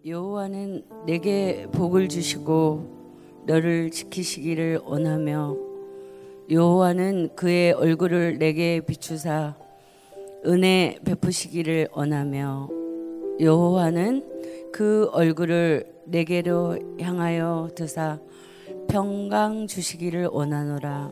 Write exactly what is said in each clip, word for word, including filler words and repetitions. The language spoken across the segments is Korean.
여호와는 내게 복을 주시고 너를 지키시기를 원하며 여호와는 그의 얼굴을 내게 비추사 은혜 베푸시기를 원하며 여호와는 그 얼굴을 내게로 향하여 드사 평강 주시기를 원하노라.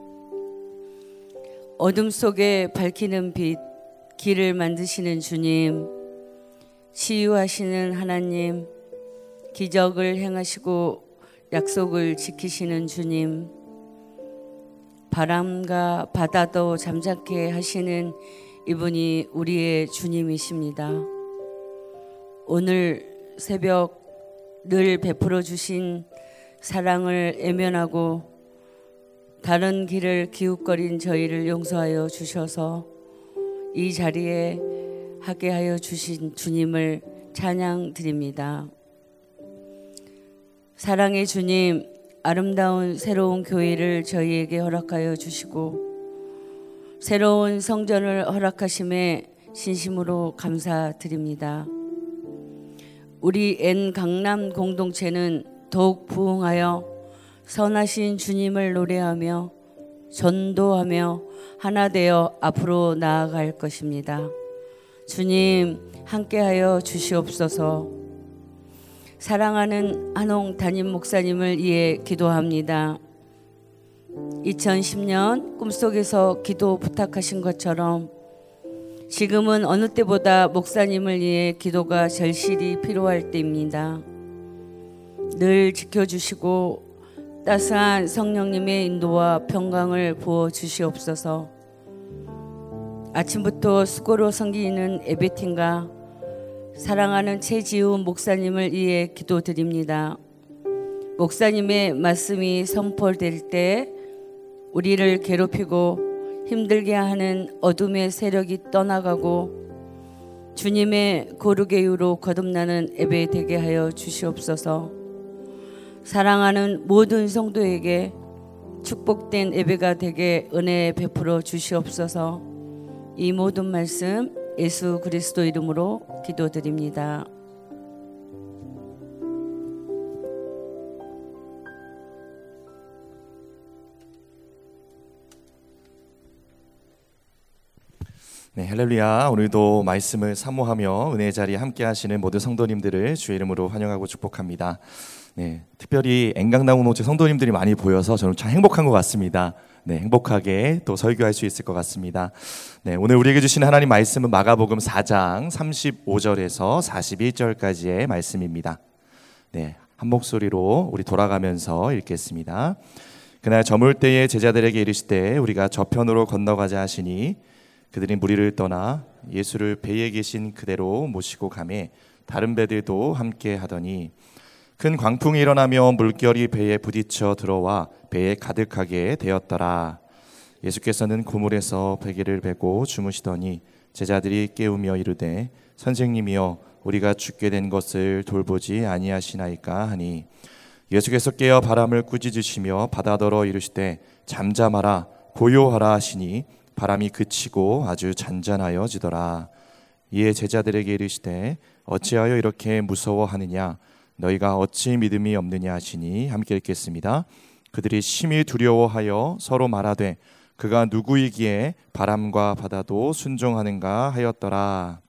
어둠 속에 밝히는 빛, 길을 만드시는 주님, 치유하시는 하나님, 기적을 행하시고 약속을 지키시는 주님, 바람과 바다도 잠잠케 하시는 이분이 우리의 주님이십니다. 오늘 새벽 늘 베풀어 주신 사랑을 애면하고 다른 길을 기웃거린 저희를 용서하여 주셔서 이 자리에 하게 하여 주신 주님을 찬양 드립니다. 사랑의 주님, 아름다운 새로운 교회를 저희에게 허락하여 주시고 새로운 성전을 허락하심에 진심으로 감사드립니다. 우리 N 강남 공동체는 더욱 부흥하여 선하신 주님을 노래하며 전도하며 하나 되어 앞으로 나아갈 것입니다. 주님 함께하여 주시옵소서. 사랑하는 한홍 담임 목사님을 위해 기도합니다. 이천십 년 꿈속에서 기도 부탁하신 것처럼 지금은 어느 때보다 목사님을 위해 기도가 절실히 필요할 때입니다. 늘 지켜주시고 따스한 성령님의 인도와 평강을 부어 주시옵소서. 아침부터 수고로 섬기는 예배팀과 사랑하는 최지훈 목사님을 위해 기도드립니다. 목사님의 말씀이 선포될 때 우리를 괴롭히고 힘들게 하는 어둠의 세력이 떠나가고 주님의 고르게유로 거듭나는 예배 되게 하여 주시옵소서. 사랑하는 모든 성도에게 축복된 예배가 되게 은혜 베풀어 주시옵소서. 이 모든 말씀 예수 그리스도 이름으로 기도드립니다. 네, 할렐루야. 오늘도 말씀을 사모하며 은혜의 자리에 함께 하시는 모든 성도님들을 주의 이름으로 환영하고 축복합니다. 네, 특별히 N강남 공동체 성도님들이 많이 보여서 저는 참 행복한 것 같습니다. 네, 행복하게 또 설교할 수 있을 것 같습니다. 네, 오늘 우리에게 주신 하나님 말씀은 마가복음 사 장 삼십오 절에서 사십일 절까지의 말씀입니다. 네, 한 목소리로 우리 돌아가면서 읽겠습니다. 그날 저물 때에 제자들에게 이르시되 우리가 저편으로 건너가자 하시니 그들이 무리를 떠나 예수를 배에 계신 그대로 모시고 가매 다른 배들도 함께 하더니 큰 광풍이 일어나며 물결이 배에 부딪혀 들어와 배에 가득하게 되었더라. 예수께서는 그물에서 베개를 베고 주무시더니 제자들이 깨우며 이르되 선생님이여 우리가 죽게 된 것을 돌보지 아니하시나이까 하니 예수께서 깨어 바람을 꾸짖으시며 바다더러 이르시되 잠잠하라 고요하라 하시니 바람이 그치고 아주 잔잔하여지더라. 이에 제자들에게 이르시되 어찌하여 이렇게 무서워하느냐 너희가 어찌 믿음이 없느냐 하시니 함께 읽겠습니다. 그들이 심히 두려워하여 서로 말하되 그가 누구이기에 바람과 바다도 순종하는가 하였더라.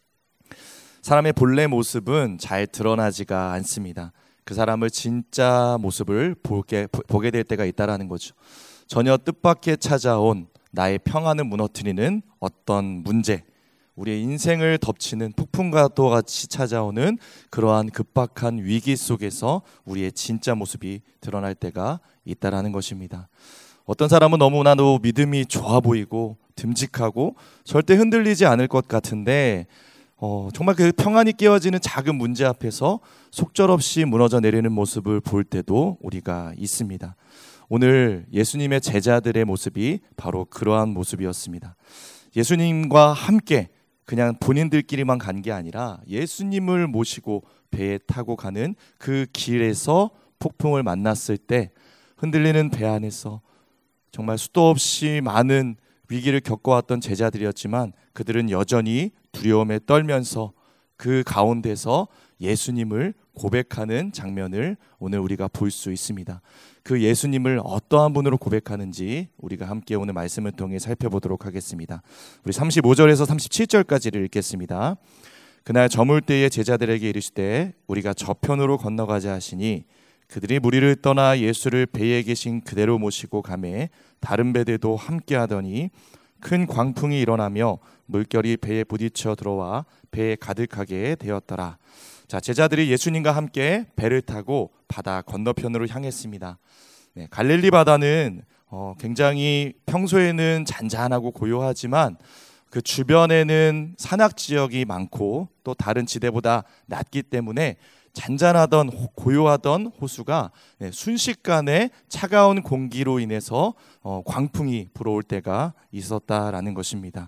사람의 본래 모습은 잘 드러나지가 않습니다. 그 사람을 진짜 모습을 보게, 보게 될 때가 있다라는 거죠. 전혀 뜻밖의 찾아온 나의 평안을 무너뜨리는 어떤 문제, 우리의 인생을 덮치는 폭풍과 또 같이 찾아오는 그러한 급박한 위기 속에서 우리의 진짜 모습이 드러날 때가 있다라는 것입니다. 어떤 사람은 너무나도 믿음이 좋아 보이고 듬직하고 절대 흔들리지 않을 것 같은데 어, 정말 그 평안이 깨어지는 작은 문제 앞에서 속절없이 무너져 내리는 모습을 볼 때도 우리가 있습니다. 오늘 예수님의 제자들의 모습이 바로 그러한 모습이었습니다. 예수님과 함께 그냥 본인들끼리만 간 게 아니라 예수님을 모시고 배에 타고 가는 그 길에서 폭풍을 만났을 때 흔들리는 배 안에서 정말 수도 없이 많은 위기를 겪어왔던 제자들이었지만 그들은 여전히 두려움에 떨면서 그 가운데서 예수님을 고백하는 장면을 오늘 우리가 볼 수 있습니다. 그 예수님을 어떠한 분으로 고백하는지 우리가 함께 오늘 말씀을 통해 살펴보도록 하겠습니다. 우리 삼십오 절에서 삼십칠 절까지를 읽겠습니다. 그날 저물 때에 제자들에게 이르시되 우리가 저편으로 건너가자 하시니 그들이 무리를 떠나 예수를 배에 계신 그대로 모시고 가매 다른 배들도 함께 하더니 큰 광풍이 일어나며 물결이 배에 부딪혀 들어와 배에 가득하게 되었더라. 자, 제자들이 예수님과 함께 배를 타고 바다 건너편으로 향했습니다. 네, 갈릴리 바다는 어, 굉장히 평소에는 잔잔하고 고요하지만 그 주변에는 산악 지역이 많고 또 다른 지대보다 낮기 때문에 잔잔하던 고요하던 호수가 네, 순식간에 차가운 공기로 인해서 어, 광풍이 불어올 때가 있었다라는 것입니다.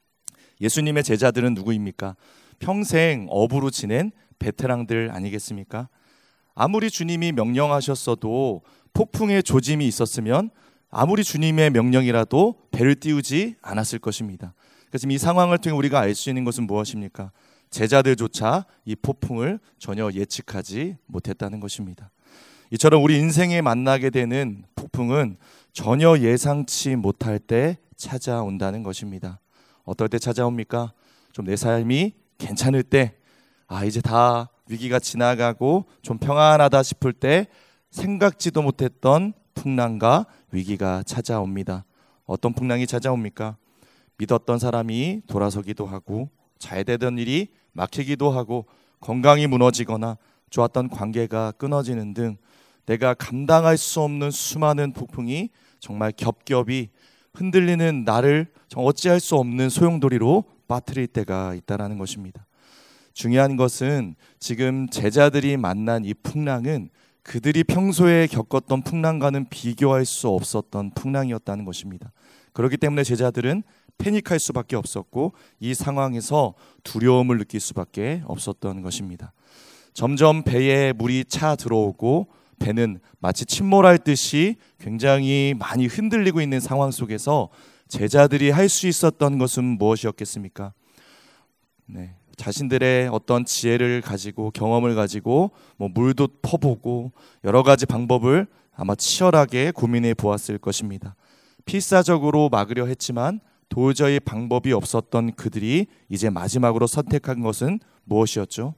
예수님의 제자들은 누구입니까? 평생 어부로 지낸 베테랑들 아니겠습니까? 아무리 주님이 명령하셨어도 폭풍의 조짐이 있었으면 아무리 주님의 명령이라도 배를 띄우지 않았을 것입니다. 그래서 이 상황을 통해 우리가 알 수 있는 것은 무엇입니까? 제자들조차 이 폭풍을 전혀 예측하지 못했다는 것입니다. 이처럼 우리 인생에 만나게 되는 폭풍은 전혀 예상치 못할 때 찾아온다는 것입니다. 어떨 때 찾아옵니까? 좀 내 삶이 괜찮을 때, 아 이제 다 위기가 지나가고 좀 평안하다 싶을 때 생각지도 못했던 풍랑과 위기가 찾아옵니다. 어떤 풍랑이 찾아옵니까? 믿었던 사람이 돌아서기도 하고 잘 되던 일이 막히기도 하고 건강이 무너지거나 좋았던 관계가 끊어지는 등 내가 감당할 수 없는 수많은 폭풍이 정말 겹겹이 흔들리는 나를 어찌할 수 없는 소용돌이로 빠뜨릴 때가 있다는 것입니다. 중요한 것은 지금 제자들이 만난 이 풍랑은 그들이 평소에 겪었던 풍랑과는 비교할 수 없었던 풍랑이었다는 것입니다. 그렇기 때문에 제자들은 패닉할 수밖에 없었고 이 상황에서 두려움을 느낄 수밖에 없었던 것입니다. 점점 배에 물이 차 들어오고 배는 마치 침몰할 듯이 굉장히 많이 흔들리고 있는 상황 속에서 제자들이 할 수 있었던 것은 무엇이었겠습니까? 네, 자신들의 어떤 지혜를 가지고 경험을 가지고 뭐 물도 퍼보고 여러 가지 방법을 아마 치열하게 고민해 보았을 것입니다. 필사적으로 막으려 했지만 도저히 방법이 없었던 그들이 이제 마지막으로 선택한 것은 무엇이었죠?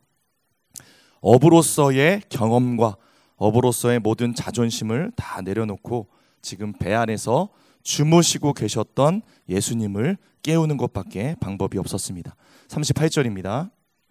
어부로서의 경험과 어부로서의 모든 자존심을 다 내려놓고 지금 배 안에서 주무시고 계셨던 예수님을 깨우는 것밖에 방법이 없었습니다. 삼십팔 절입니다.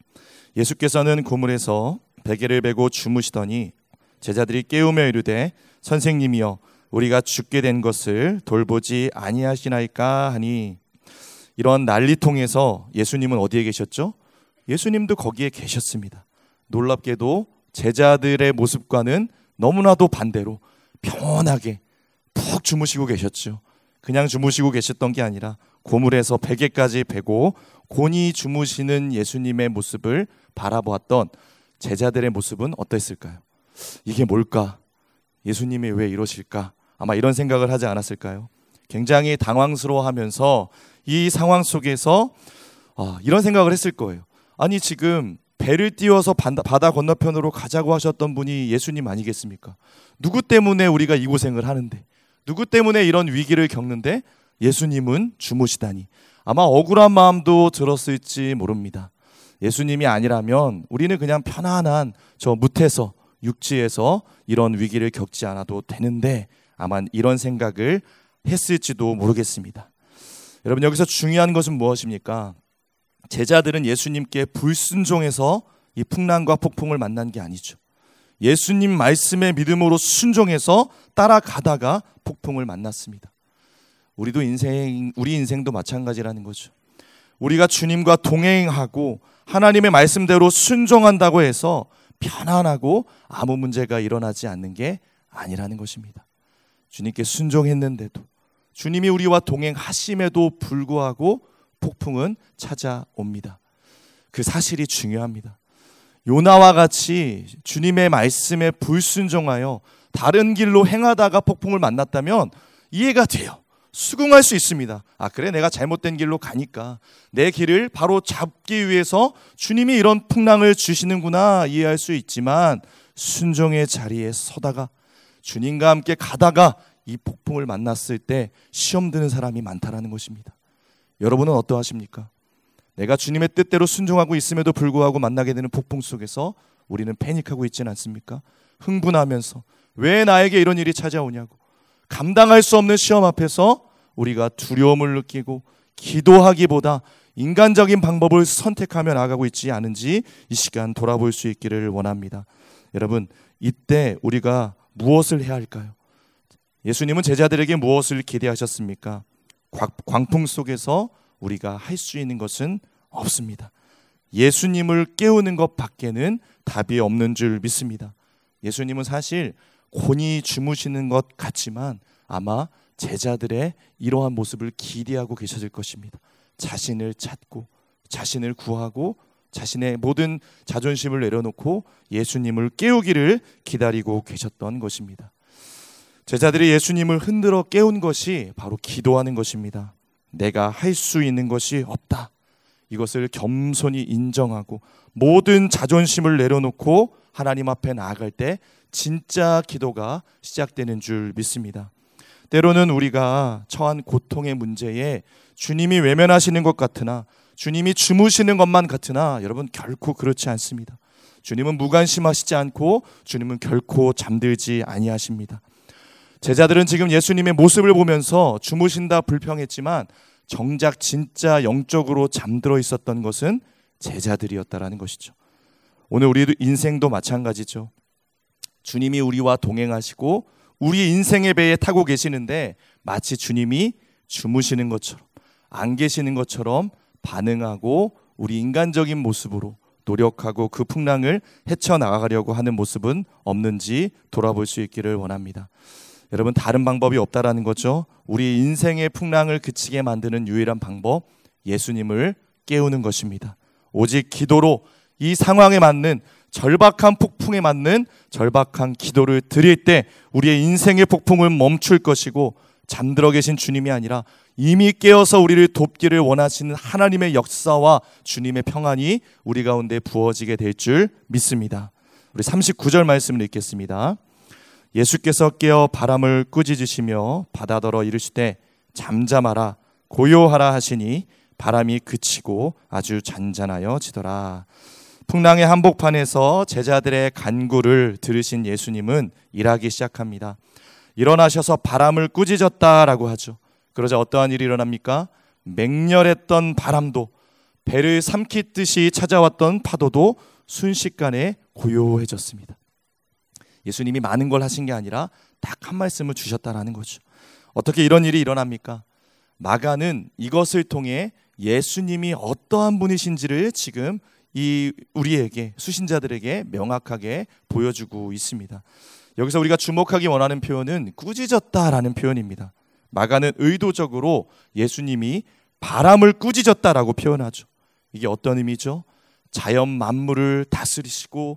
예수께서는 고물에서 베개를 베고 주무시더니 제자들이 깨우며 이르되 선생님이여 우리가 죽게 된 것을 돌보지 아니하시나이까 하니, 이런 난리통에서 예수님은 어디에 계셨죠? 예수님도 거기에 계셨습니다. 놀랍게도 제자들의 모습과는 너무나도 반대로 평온하게 푹 주무시고 계셨죠. 그냥 주무시고 계셨던 게 아니라 고물에서 베개까지 베고 곤히 주무시는 예수님의 모습을 바라보았던 제자들의 모습은 어땠을까요? 이게 뭘까? 예수님이 왜 이러실까? 아마 이런 생각을 하지 않았을까요? 굉장히 당황스러워하면서 이 상황 속에서 아, 이런 생각을 했을 거예요. 아니 지금 배를 띄워서 바다 건너편으로 가자고 하셨던 분이 예수님 아니겠습니까? 누구 때문에 우리가 이 고생을 하는데, 누구 때문에 이런 위기를 겪는데 예수님은 주무시다니, 아마 억울한 마음도 들었을지 모릅니다. 예수님이 아니라면 우리는 그냥 편안한 저 무태서 육지에서 이런 위기를 겪지 않아도 되는데 아마 이런 생각을 했을지도 모르겠습니다. 여러분, 여기서 중요한 것은 무엇입니까? 제자들은 예수님께 불순종해서 이 풍랑과 폭풍을 만난 게 아니죠. 예수님 말씀에 믿음으로 순종해서 따라가다가 폭풍을 만났습니다. 우리도 인생, 우리 인생도 마찬가지라는 거죠. 우리가 주님과 동행하고 하나님의 말씀대로 순종한다고 해서 편안하고 아무 문제가 일어나지 않는 게 아니라는 것입니다. 주님께 순종했는데도, 주님이 우리와 동행하심에도 불구하고 폭풍은 찾아옵니다. 그 사실이 중요합니다. 요나와 같이 주님의 말씀에 불순종하여 다른 길로 행하다가 폭풍을 만났다면 이해가 돼요. 수긍할 수 있습니다. 아, 그래, 내가 잘못된 길로 가니까 내 길을 바로 잡기 위해서 주님이 이런 풍랑을 주시는구나 이해할 수 있지만, 순종의 자리에 서다가 주님과 함께 가다가 이 폭풍을 만났을 때 시험 드는 사람이 많다라는 것입니다. 여러분은 어떠하십니까? 내가 주님의 뜻대로 순종하고 있음에도 불구하고 만나게 되는 폭풍 속에서 우리는 패닉하고 있지는 않습니까? 흥분하면서 왜 나에게 이런 일이 찾아오냐고, 감당할 수 없는 시험 앞에서 우리가 두려움을 느끼고 기도하기보다 인간적인 방법을 선택하며 나가고 있지 않은지 이 시간 돌아볼 수 있기를 원합니다. 여러분, 이때 우리가 무엇을 해야 할까요? 예수님은 제자들에게 무엇을 기대하셨습니까? 광풍 속에서 우리가 할 수 있는 것은 없습니다. 예수님을 깨우는 것 밖에는 답이 없는 줄 믿습니다. 예수님은 사실 곤히 주무시는 것 같지만 아마 제자들의 이러한 모습을 기대하고 계셨을 것입니다. 자신을 찾고 자신을 구하고 자신의 모든 자존심을 내려놓고 예수님을 깨우기를 기다리고 계셨던 것입니다. 제자들이 예수님을 흔들어 깨운 것이 바로 기도하는 것입니다. 내가 할 수 있는 것이 없다. 이것을 겸손히 인정하고 모든 자존심을 내려놓고 하나님 앞에 나아갈 때 진짜 기도가 시작되는 줄 믿습니다. 때로는 우리가 처한 고통의 문제에 주님이 외면하시는 것 같으나, 주님이 주무시는 것만 같으나 여러분, 결코 그렇지 않습니다. 주님은 무관심하시지 않고 주님은 결코 잠들지 아니하십니다. 제자들은 지금 예수님의 모습을 보면서 주무신다 불평했지만 정작 진짜 영적으로 잠들어 있었던 것은 제자들이었다라는 것이죠. 오늘 우리 인생도 마찬가지죠. 주님이 우리와 동행하시고 우리 인생의 배에 타고 계시는데 마치 주님이 주무시는 것처럼, 안 계시는 것처럼 반응하고 우리 인간적인 모습으로 노력하고 그 풍랑을 헤쳐나가려고 하는 모습은 없는지 돌아볼 수 있기를 원합니다. 여러분, 다른 방법이 없다라는 거죠. 우리 인생의 풍랑을 그치게 만드는 유일한 방법, 예수님을 깨우는 것입니다. 오직 기도로 이 상황에 맞는, 절박한 폭풍에 맞는 절박한 기도를 드릴 때 우리의 인생의 폭풍을 멈출 것이고, 잠들어 계신 주님이 아니라 이미 깨어서 우리를 돕기를 원하시는 하나님의 역사와 주님의 평안이 우리 가운데 부어지게 될 줄 믿습니다. 우리 삼십구 절 말씀을 읽겠습니다. 예수께서 깨어 바람을 꾸짖으시며 바다더러 이르시되 잠잠하라 고요하라 하시니 바람이 그치고 아주 잔잔하여 지더라. 풍랑의 한복판에서 제자들의 간구를 들으신 예수님은 일하기 시작합니다. 일어나셔서 바람을 꾸짖었다라고 하죠. 그러자 어떠한 일이 일어납니까? 맹렬했던 바람도, 배를 삼키듯이 찾아왔던 파도도 순식간에 고요해졌습니다. 예수님이 많은 걸 하신 게 아니라 딱 한 말씀을 주셨다라는 거죠. 어떻게 이런 일이 일어납니까? 마가는 이것을 통해 예수님이 어떠한 분이신지를 지금 이 우리에게, 수신자들에게 명확하게 보여주고 있습니다. 여기서 우리가 주목하기 원하는 표현은 꾸짖었다라는 표현입니다. 마가는 의도적으로 예수님이 바람을 꾸짖었다라고 표현하죠. 이게 어떤 의미죠? 자연 만물을 다스리시고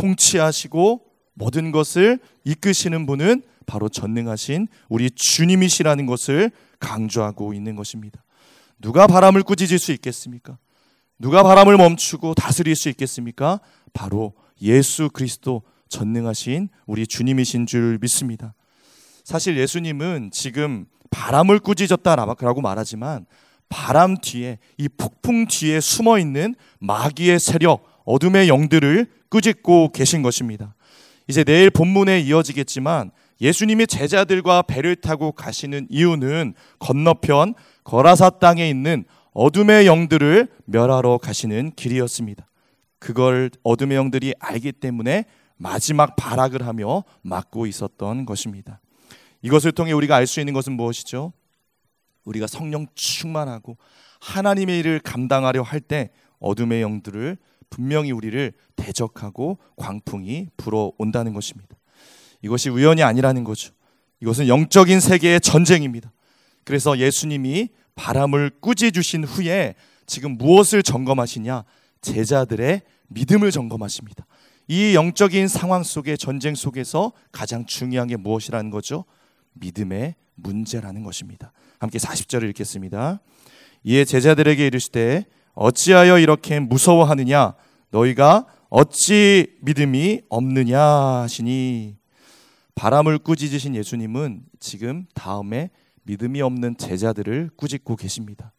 통치하시고 모든 것을 이끄시는 분은 바로 전능하신 우리 주님이시라는 것을 강조하고 있는 것입니다. 누가 바람을 꾸짖을 수 있겠습니까? 누가 바람을 멈추고 다스릴 수 있겠습니까? 바로 예수 그리스도, 전능하신 우리 주님이신 줄 믿습니다. 사실 예수님은 지금 바람을 꾸짖었다라고 말하지만 바람 뒤에, 이 폭풍 뒤에 숨어있는 마귀의 세력, 어둠의 영들을 꾸짖고 계신 것입니다. 이제 내일 본문에 이어지겠지만 예수님이 제자들과 배를 타고 가시는 이유는 건너편 거라사 땅에 있는 어둠의 영들을 멸하러 가시는 길이었습니다. 그걸 어둠의 영들이 알기 때문에 마지막 발악을 하며 막고 있었던 것입니다. 이것을 통해 우리가 알 수 있는 것은 무엇이죠? 우리가 성령 충만하고 하나님의 일을 감당하려 할 때 어둠의 영들을 분명히 우리를 대적하고 광풍이 불어온다는 것입니다. 이것이 우연이 아니라는 거죠. 이것은 영적인 세계의 전쟁입니다. 그래서 예수님이 바람을 꾸짖으신 후에 지금 무엇을 점검하시냐? 제자들의 믿음을 점검하십니다. 이 영적인 상황 속에, 전쟁 속에서 가장 중요한 게 무엇이라는 거죠? 믿음의 문제라는 것입니다. 함께 사십 절을 읽겠습니다. 이에 제자들에게 이르시되 어찌하여 이렇게 무서워하느냐 너희가 어찌 믿음이 없느냐 하시니, 바람을 꾸짖으신 예수님은 지금 다음에 믿음이 없는 제자들을 꾸짖고 계십니다.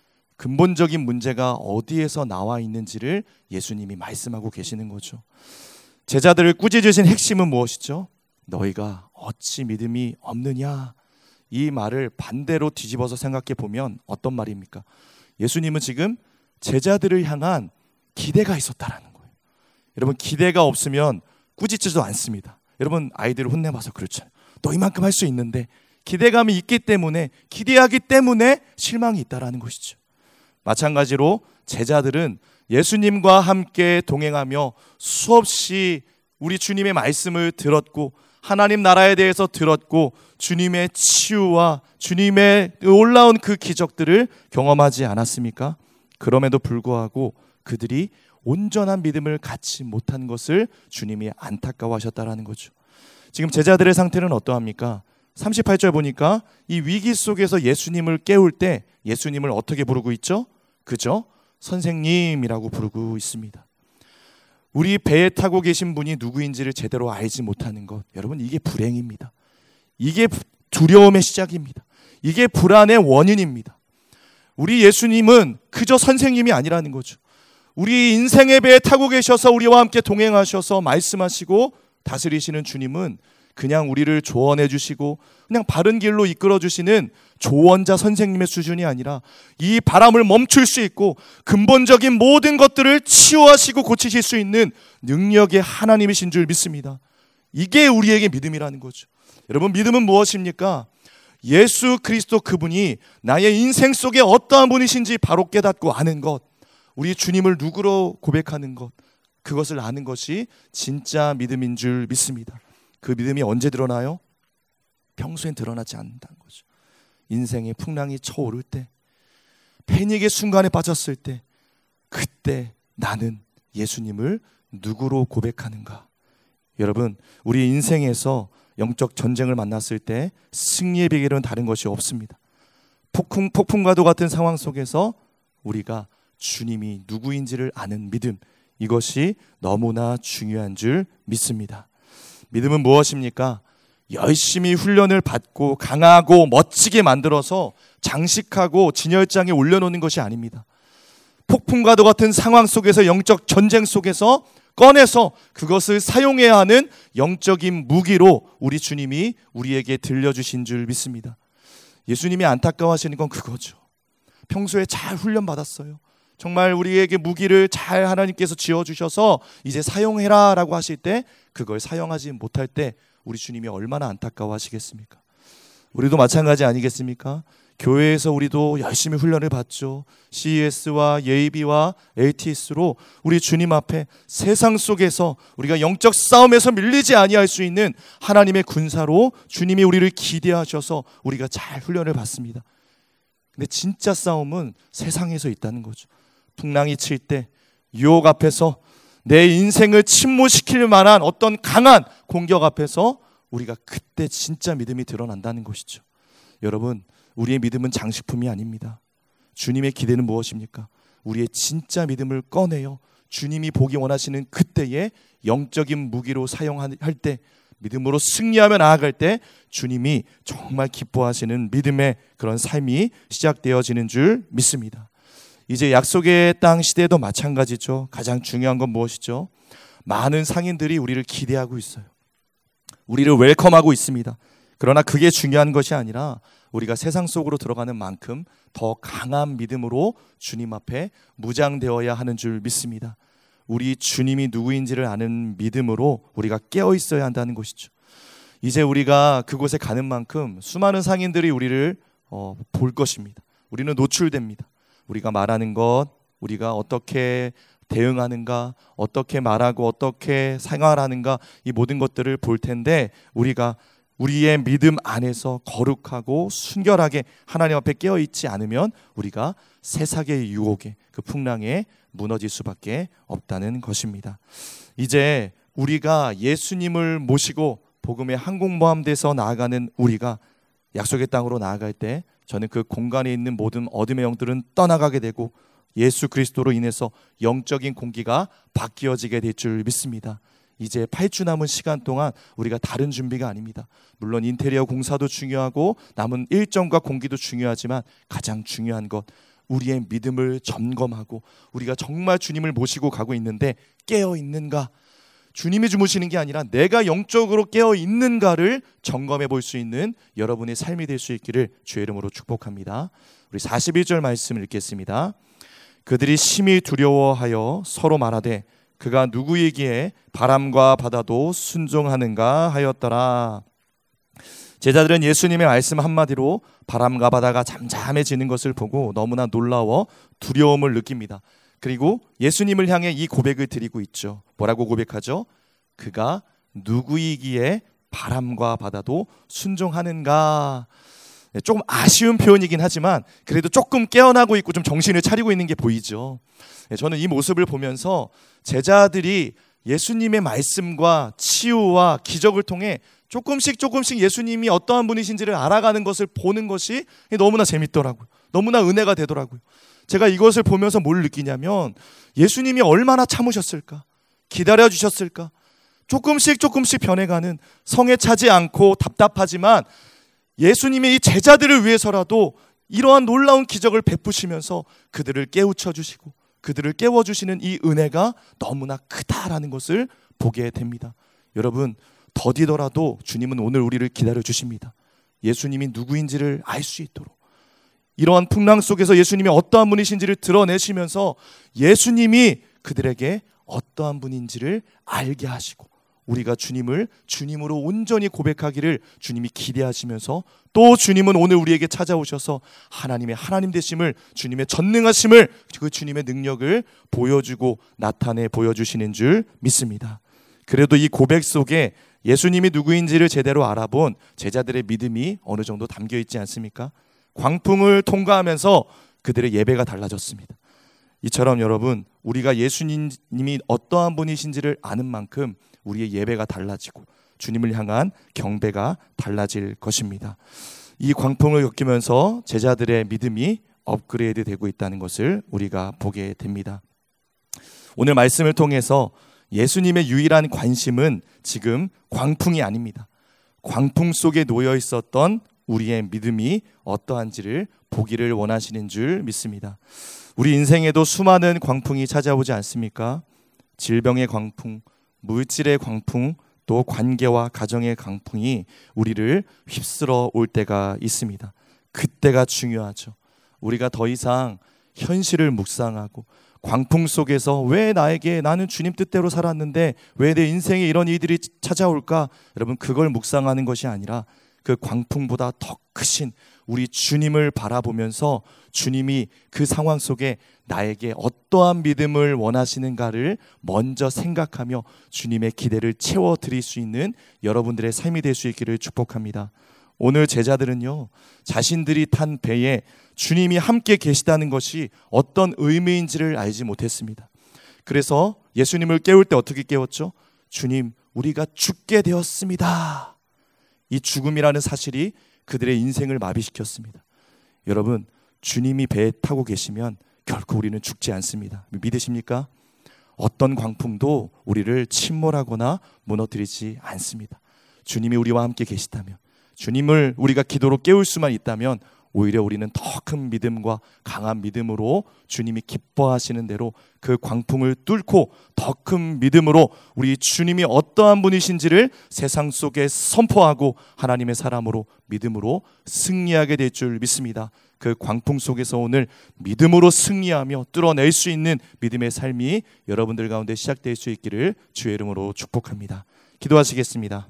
근본적인 문제가 어디에서 나와 있는지를 예수님이 말씀하고 계시는 거죠. 제자들을 꾸짖으신 핵심은 무엇이죠? 너희가 어찌 믿음이 없느냐. 이 말을 반대로 뒤집어서 생각해 보면 어떤 말입니까? 예수님은 지금 제자들을 향한 기대가 있었다라는 거예요. 여러분, 기대가 없으면 꾸짖지도 않습니다. 여러분, 아이들을 혼내봐서 그렇잖아요. 너 이만큼 할 수 있는데, 기대감이 있기 때문에, 기대하기 때문에 실망이 있다라는 것이죠. 마찬가지로 제자들은 예수님과 함께 동행하며 수없이 우리 주님의 말씀을 들었고 하나님 나라에 대해서 들었고 주님의 치유와 주님의 놀라운 그 기적들을 경험하지 않았습니까? 그럼에도 불구하고 그들이 온전한 믿음을 갖지 못한 것을 주님이 안타까워하셨다라는 거죠. 지금 제자들의 상태는 어떠합니까? 삼십팔 절 보니까 이 위기 속에서 예수님을 깨울 때 예수님을 어떻게 부르고 있죠? 그죠? 선생님이라고 부르고 있습니다. 우리 배에 타고 계신 분이 누구인지를 제대로 알지 못하는 것, 여러분, 이게 불행입니다. 이게 두려움의 시작입니다. 이게 불안의 원인입니다. 우리 예수님은 그저 선생님이 아니라는 거죠. 우리 인생의 배에 타고 계셔서 우리와 함께 동행하셔서 말씀하시고 다스리시는 주님은 그냥 우리를 조언해 주시고 그냥 바른 길로 이끌어 주시는 조언자 선생님의 수준이 아니라 이 바람을 멈출 수 있고 근본적인 모든 것들을 치유하시고 고치실 수 있는 능력의 하나님이신 줄 믿습니다. 이게 우리에게 믿음이라는 거죠. 여러분, 믿음은 무엇입니까? 예수 그리스도 그분이 나의 인생 속에 어떠한 분이신지 바로 깨닫고 아는 것, 우리 주님을 누구로 고백하는 것, 그것을 아는 것이 진짜 믿음인 줄 믿습니다. 그 믿음이 언제 드러나요? 평소엔 드러나지 않는다는 거죠. 인생의 풍랑이 쳐오를 때, 패닉의 순간에 빠졌을 때, 그때 나는 예수님을 누구로 고백하는가? 여러분, 우리 인생에서 영적 전쟁을 만났을 때 승리의 비결은 다른 것이 없습니다. 폭풍, 폭풍과도 같은 상황 속에서 우리가 주님이 누구인지를 아는 믿음, 이것이 너무나 중요한 줄 믿습니다. 믿음은 무엇입니까? 열심히 훈련을 받고 강하고 멋지게 만들어서 장식하고 진열장에 올려놓는 것이 아닙니다. 폭풍과도 같은 상황 속에서, 영적 전쟁 속에서 꺼내서 그것을 사용해야 하는 영적인 무기로 우리 주님이 우리에게 들려주신 줄 믿습니다. 예수님이 안타까워하시는 건 그거죠. 평소에 잘 훈련받았어요. 정말 우리에게 무기를 잘 하나님께서 지어주셔서 이제 사용해라 라고 하실 때 그걸 사용하지 못할 때 우리 주님이 얼마나 안타까워하시겠습니까? 우리도 마찬가지 아니겠습니까? 교회에서 우리도 열심히 훈련을 받죠. 씨이에스와 예이비와 엘티에스로 우리 주님 앞에 세상 속에서 우리가 영적 싸움에서 밀리지 아니할 수 있는 하나님의 군사로 주님이 우리를 기대하셔서 우리가 잘 훈련을 받습니다. 근데 진짜 싸움은 세상에서 있다는 거죠. 풍랑이 칠 때 유혹 앞에서 내 인생을 침몰시킬 만한 어떤 강한 공격 앞에서 우리가 그때 진짜 믿음이 드러난다는 것이죠. 여러분, 우리의 믿음은 장식품이 아닙니다. 주님의 기대는 무엇입니까? 우리의 진짜 믿음을 꺼내요 주님이 보기 원하시는 그때에 영적인 무기로 사용할 때, 믿음으로 승리하며 나아갈 때 주님이 정말 기뻐하시는 믿음의 그런 삶이 시작되어지는 줄 믿습니다. 이제 약속의 땅 시대도 마찬가지죠. 가장 중요한 건 무엇이죠? 많은 상인들이 우리를 기대하고 있어요. 우리를 웰컴하고 있습니다. 그러나 그게 중요한 것이 아니라 우리가 세상 속으로 들어가는 만큼 더 강한 믿음으로 주님 앞에 무장되어야 하는 줄 믿습니다. 우리 주님이 누구인지를 아는 믿음으로 우리가 깨어 있어야 한다는 것이죠. 이제 우리가 그곳에 가는 만큼 수많은 상인들이 우리를 어, 볼 것입니다. 우리는 노출됩니다. 우리가 말하는 것, 우리가 어떻게 대응하는가, 어떻게 말하고 어떻게 생활하는가, 이 모든 것들을 볼 텐데 우리가 우리의 믿음 안에서 거룩하고 순결하게 하나님 앞에 깨어있지 않으면 우리가 세상의 유혹에, 그 풍랑에 무너질 수밖에 없다는 것입니다. 이제 우리가 예수님을 모시고 복음의 항공모함대에서 나아가는 우리가 약속의 땅으로 나아갈 때 저는 그 공간에 있는 모든 어둠의 영들은 떠나가게 되고 예수 그리스도로 인해서 영적인 공기가 바뀌어지게 될 줄 믿습니다. 이제 팔 주 남은 시간 동안 우리가 다른 준비가 아닙니다. 물론 인테리어 공사도 중요하고 남은 일정과 공기도 중요하지만 가장 중요한 것, 우리의 믿음을 점검하고 우리가 정말 주님을 모시고 가고 있는데 깨어 있는가, 주님이 주무시는 게 아니라 내가 영적으로 깨어 있는가를 점검해 볼 수 있는 여러분의 삶이 될 수 있기를 주의 이름으로 축복합니다. 우리 사십일 절 말씀을 읽겠습니다. 그들이 심히 두려워하여 서로 말하되 그가 누구이기에 바람과 바다도 순종하는가 하였더라. 제자들은 예수님의 말씀 한마디로 바람과 바다가 잠잠해지는 것을 보고 너무나 놀라워 두려움을 느낍니다. 그리고 예수님을 향해 이 고백을 드리고 있죠. 뭐라고 고백하죠? 그가 누구이기에 바람과 바다도 순종하는가. 네, 조금 아쉬운 표현이긴 하지만 그래도 조금 깨어나고 있고 좀 정신을 차리고 있는 게 보이죠. 네, 저는 이 모습을 보면서 제자들이 예수님의 말씀과 치유와 기적을 통해 조금씩 조금씩 예수님이 어떠한 분이신지를 알아가는 것을 보는 것이 너무나 재밌더라고요. 너무나 은혜가 되더라고요. 제가 이것을 보면서 뭘 느끼냐면 예수님이 얼마나 참으셨을까, 기다려주셨을까, 조금씩 조금씩 변해가는, 성에 차지 않고 답답하지만 예수님의 이 제자들을 위해서라도 이러한 놀라운 기적을 베푸시면서 그들을 깨우쳐 주시고 그들을 깨워주시는 이 은혜가 너무나 크다라는 것을 보게 됩니다. 여러분, 더디더라도 주님은 오늘 우리를 기다려 주십니다. 예수님이 누구인지를 알 수 있도록, 이러한 풍랑 속에서 예수님이 어떠한 분이신지를 드러내시면서 예수님이 그들에게 어떠한 분인지를 알게 하시고 우리가 주님을 주님으로 온전히 고백하기를 주님이 기대하시면서 또 주님은 오늘 우리에게 찾아오셔서 하나님의 하나님 되심을, 주님의 전능하심을, 그 주님의 능력을 보여주고 나타내 보여주시는 줄 믿습니다. 그래도 이 고백 속에 예수님이 누구인지를 제대로 알아본 제자들의 믿음이 어느 정도 담겨 있지 않습니까? 광풍을 통과하면서 그들의 예배가 달라졌습니다. 이처럼 여러분, 우리가 예수님이 어떠한 분이신지를 아는 만큼 우리의 예배가 달라지고 주님을 향한 경배가 달라질 것입니다. 이 광풍을 겪으면서 제자들의 믿음이 업그레이드 되고 있다는 것을 우리가 보게 됩니다. 오늘 말씀을 통해서 예수님의 유일한 관심은 지금 광풍이 아닙니다. 광풍 속에 놓여 있었던 우리의 믿음이 어떠한지를 보기를 원하시는 줄 믿습니다. 우리 인생에도 수많은 광풍이 찾아오지 않습니까? 질병의 광풍, 물질의 광풍, 또 관계와 가정의 광풍이 우리를 휩쓸어 올 때가 있습니다. 그때가 중요하죠. 우리가 더 이상 현실을 묵상하고 광풍 속에서 왜 나에게, 나는 주님 뜻대로 살았는데 왜 내 인생에 이런 일들이 찾아올까? 여러분, 그걸 묵상하는 것이 아니라 그 광풍보다 더 크신 우리 주님을 바라보면서 주님이 그 상황 속에 나에게 어떠한 믿음을 원하시는가를 먼저 생각하며 주님의 기대를 채워드릴 수 있는 여러분들의 삶이 될 수 있기를 축복합니다. 오늘 제자들은요, 자신들이 탄 배에 주님이 함께 계시다는 것이 어떤 의미인지를 알지 못했습니다. 그래서 예수님을 깨울 때 어떻게 깨웠죠? 주님, 우리가 죽게 되었습니다. 이 죽음이라는 사실이 그들의 인생을 마비시켰습니다. 여러분, 주님이 배에 타고 계시면 결코 우리는 죽지 않습니다. 믿으십니까? 어떤 광풍도 우리를 침몰하거나 무너뜨리지 않습니다. 주님이 우리와 함께 계시다면, 주님을 우리가 기도로 깨울 수만 있다면 오히려 우리는 더 큰 믿음과 강한 믿음으로 주님이 기뻐하시는 대로 그 광풍을 뚫고 더 큰 믿음으로 우리 주님이 어떠한 분이신지를 세상 속에 선포하고 하나님의 사람으로 믿음으로 승리하게 될 줄 믿습니다. 그 광풍 속에서 오늘 믿음으로 승리하며 뚫어낼 수 있는 믿음의 삶이 여러분들 가운데 시작될 수 있기를 주의 이름으로 축복합니다. 기도하시겠습니다.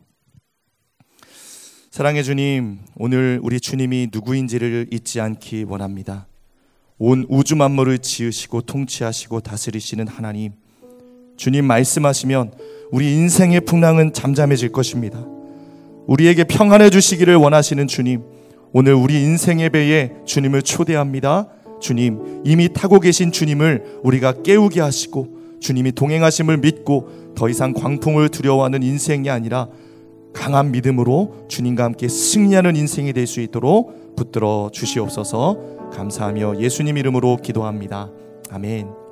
사랑의 주님, 오늘 우리 주님이 누구인지를 잊지 않기 원합니다. 온 우주 만물을 지으시고 통치하시고 다스리시는 하나님, 주님 말씀하시면 우리 인생의 풍랑은 잠잠해질 것입니다. 우리에게 평안해 주시기를 원하시는 주님, 오늘 우리 인생의 배에 주님을 초대합니다. 주님, 이미 타고 계신 주님을 우리가 깨우게 하시고 주님이 동행하심을 믿고 더 이상 광풍을 두려워하는 인생이 아니라 강한 믿음으로 주님과 함께 승리하는 인생이 될 수 있도록 붙들어 주시옵소서. 감사하며 예수님 이름으로 기도합니다. 아멘.